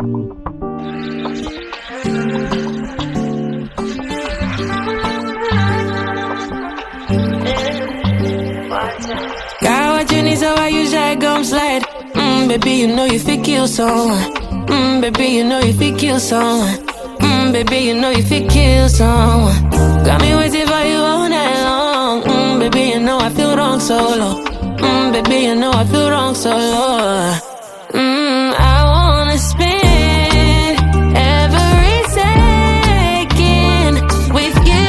Got what you need, so I use that gum slide. Baby, you know you fit kill someone. Baby, you know you fit kill someone. Baby, you know you fit kill someone. Got me waiting for you all night long. Baby, you know I feel wrong so low. Baby, you know I feel wrong so low. I wanna spend every second with you.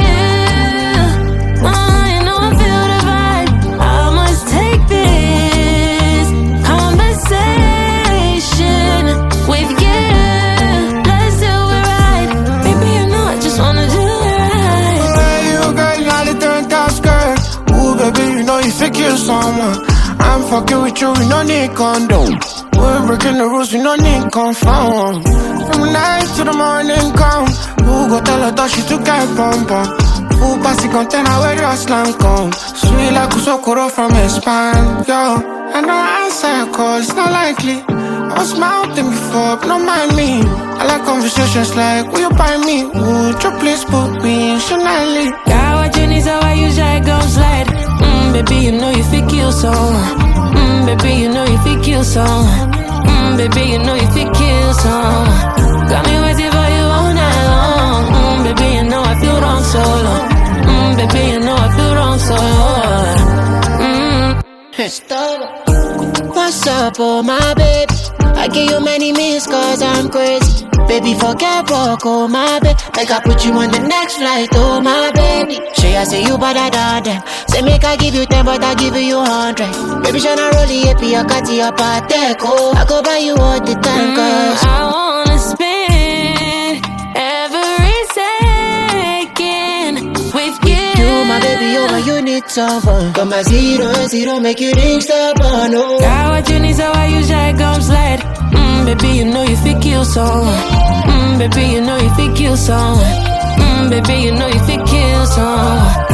You know I feel the vibe. I must take this conversation with you. Let's do it right. Baby, you know I just wanna do it right. Hey, you girl, you got the turned out skirt. Ooh, baby, you know you fit kill someone. I'm fucking with you, we no need condom. We're breaking the rules, we no need conform. From night to the morning come. Who go tell her that she took her bum bum? Who pass the container where your slang come? Sweet like Usokoro from Spain, yo. I know I answer call, it's not likely. I was mounting before, but don't mind me. I like conversations like, will you buy me? Would you please put me in Chanel? Got what you need, so I use that gum slide. Baby, you know you fit kill someone. Baby, you know you fit kill someone. Baby, you know you fit kill someone. Got me waiting for you all night long. Baby, you know I feel wrong so low. Baby, you know I feel wrong so low. Stop. What's up, oh my baby? I give you many means cause I'm crazy. Baby, forget walk, oh my baby. Make I put you on the next flight, oh my baby. Say I say you better than them. Say make I give you 10 but I give you 100. Baby, shana rollie happy, I got you up at deck, oh. I go buy you all the time cause I wanna spend every second with you. You my baby, over you need someone. Got my 0-0, make you ring stop on, oh. Got what you need, so I use that gum slide. Baby, you know you fit kill someone. Baby, you know you fit kill someone. Baby, you know you fit kill someone.